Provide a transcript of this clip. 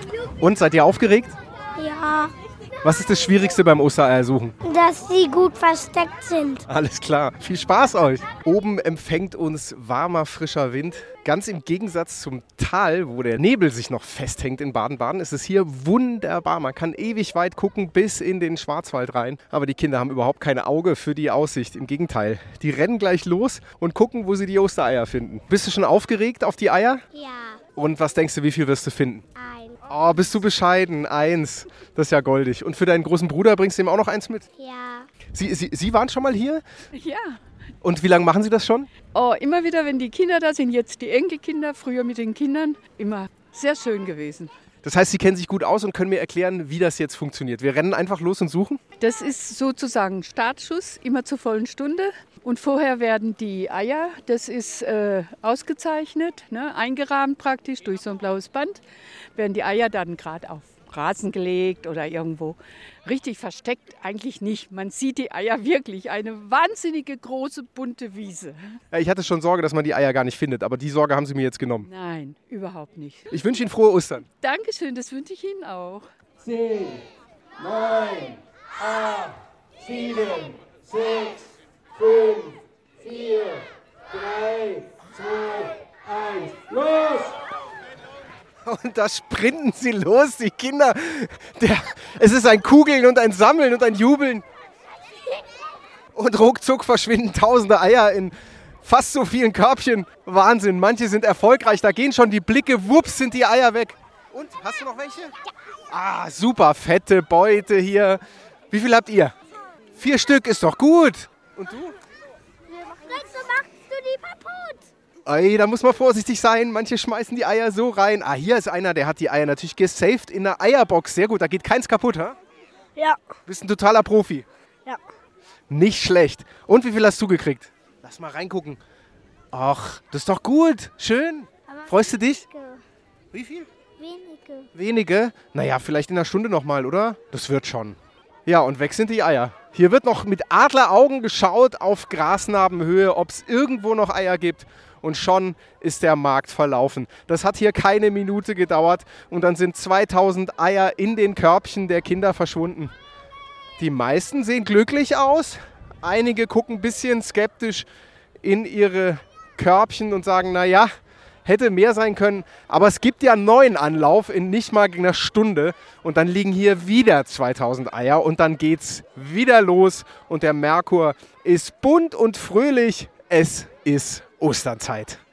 Und, seid ihr aufgeregt? Ja, Was ist das Schwierigste beim Ostereiersuchen? dass sie gut versteckt sind. Alles klar. Viel Spaß euch. Oben empfängt uns warmer, frischer Wind. Ganz im Gegensatz zum Tal, wo der Nebel sich noch festhängt in Baden-Baden, ist es hier wunderbar. Man kann ewig weit gucken bis in den Schwarzwald rein. Aber die Kinder haben überhaupt kein Auge für die Aussicht. Im Gegenteil. Die rennen gleich los und gucken, wo sie die Ostereier finden. Bist du schon aufgeregt auf die Eier? Ja, Und was denkst du, wie viel wirst du finden? ein. Oh, bist du bescheiden. 1. Das ist ja goldig. Und für deinen großen Bruder bringst du ihm auch noch 1 mit? Ja, Sie waren schon mal hier? Ja, Und wie lange machen Sie das schon? oh, immer wieder, wenn die Kinder da sind, jetzt die Enkelkinder, früher mit den Kindern, immer sehr schön gewesen. Das heißt, Sie kennen sich gut aus und können mir erklären, wie das jetzt funktioniert. Wir rennen einfach los und suchen? Das ist sozusagen Startschuss, immer zur vollen Stunde. Und vorher werden die Eier, das ist ausgezeichnet, ne, eingerahmt praktisch durch so ein blaues Band, werden die Eier dann gerade auf Rasen gelegt oder irgendwo richtig versteckt. Eigentlich nicht. Man sieht die Eier wirklich, eine wahnsinnige große bunte Wiese. Ja, ich hatte schon Sorge, dass man die Eier gar nicht findet, aber die Sorge haben Sie mir jetzt genommen. Nein, überhaupt nicht. Ich wünsche Ihnen frohe Ostern. Dankeschön, das wünsche ich Ihnen auch. 10, 9, 8, 7, 6, 5, 4, 3, 2, 1. Los! Und da sprinten sie los, die Kinder. Es ist ein Kugeln und ein Sammeln und ein Jubeln. Und ruckzuck verschwinden tausende Eier in fast so vielen Körbchen. Wahnsinn, manche sind erfolgreich, da gehen schon die Blicke, wups, sind die Eier weg. Und, hast du noch welche? Ah, super, fette Beute hier. Wie viel habt ihr? 4 Stück, ist doch gut. Und du? Sonst machst du die kaputt. Ey, da muss man vorsichtig sein. Manche schmeißen die Eier so rein. Ah, hier ist einer, der hat die Eier natürlich gesaved in einer Eierbox. Sehr gut, da geht keins kaputt, ha? Ja. Bist ein totaler Profi. Ja. Nicht schlecht. Und wie viel hast du gekriegt? Lass mal reingucken. Ach, das ist doch gut. Schön. Freust du dich? Wie viel? Wenige. Wenige? Naja, vielleicht in einer Stunde nochmal, oder? Das wird schon. Ja, und weg sind die Eier. Hier wird noch mit Adleraugen geschaut auf Grasnarbenhöhe, ob es irgendwo noch Eier gibt. Und schon ist der Markt verlaufen. Das hat hier keine Minute gedauert und dann sind 2000 Eier in den Körbchen der Kinder verschwunden. Die meisten sehen glücklich aus. Einige gucken ein bisschen skeptisch in ihre Körbchen und sagen, naja, hätte mehr sein können. Aber es gibt ja einen neuen Anlauf in nicht mal einer Stunde. Und dann liegen hier wieder 2000 Eier und dann geht's wieder los. Und der Merkur ist bunt und fröhlich. Es ist Osternzeit.